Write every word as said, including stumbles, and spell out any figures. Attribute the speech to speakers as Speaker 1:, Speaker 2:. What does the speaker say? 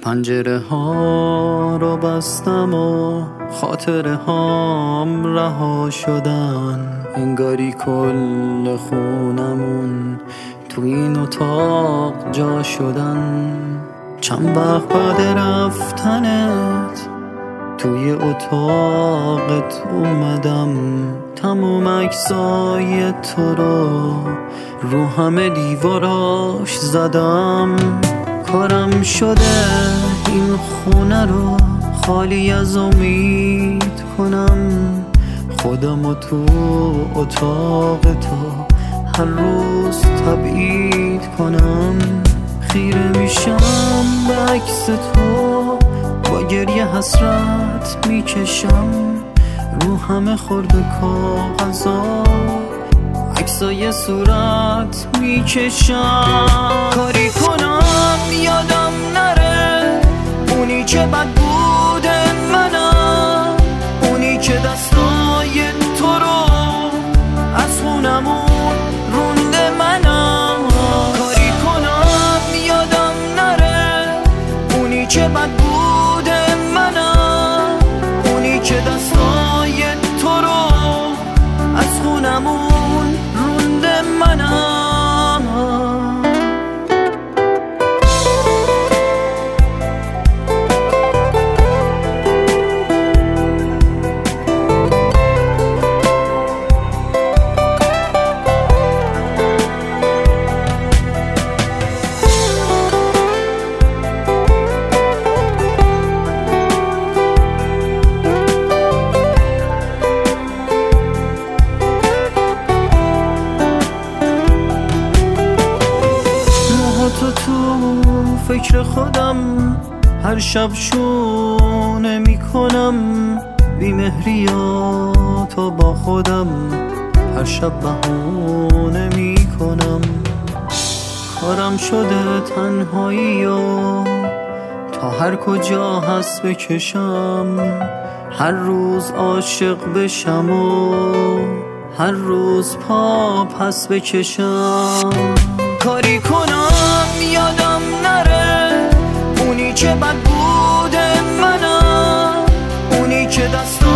Speaker 1: پنجره ها رو بستم و خاطره هام رها شدن، انگاری کل خونمون تو این اتاق جا شدن. چند وقت بعد رفتنت توی اتاقت اومدم، تموم عکسای تو رو رو همه دیواراش زدم. کارم شده این خونه رو خالی از امید کنم، خودمو تو اتاق تو هر روز تبعید کنم. خیره میشم به عکس تو، با گریه حسرت میکشم رو همه خورده کاغذا، عکسای صورت میکشم. کاری کنم یادم نره اونی که بد بوده منم، اونی که دستای تو رو از خونمون رونده منم. کاری کنم یادم نره اونی که بد بوده منم، اونی که دستای تو رو از خونمون رونده منم. تو تو فکر خودم هر شب شونه میکنم، بیمهریاتو با خودم هر شب بهونه میکنم. کارم شده تنهایی و تا هر کجا هست بکشم، هر روز عاشق بشم و هر روز پا پس بکشم. کاری کنم یادم نره اونی که بد بوده منم، اونی که دست